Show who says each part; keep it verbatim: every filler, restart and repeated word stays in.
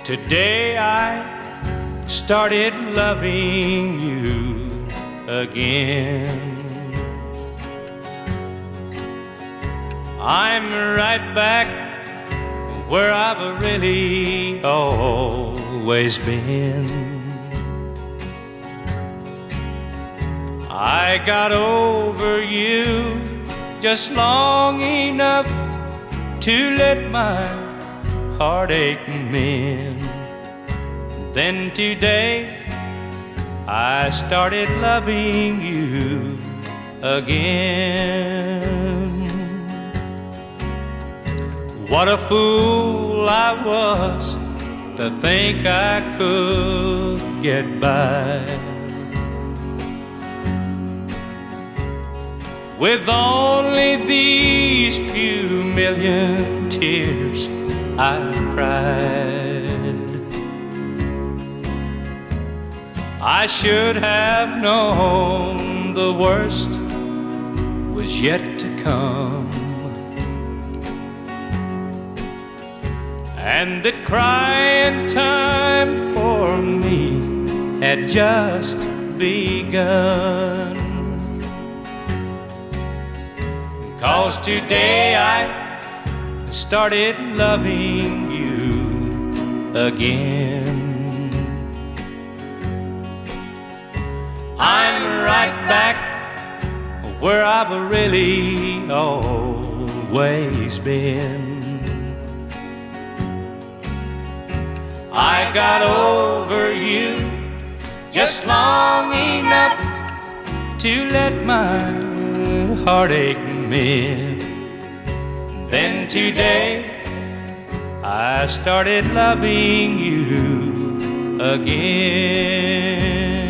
Speaker 1: Today I started loving you again. I'm right back where I've really always been. I got over you just long enough to let my heartache mend. Then today I started loving you again. What a fool I was to think I could get by with only these few million tears I cried. I should have known the worst was yet to come, and that crying time for me had just begun. 'Cause today I started loving you again. I'm right back where I've really always been. I got over you just long enough to let my heartache mend. Then today I started loving you again.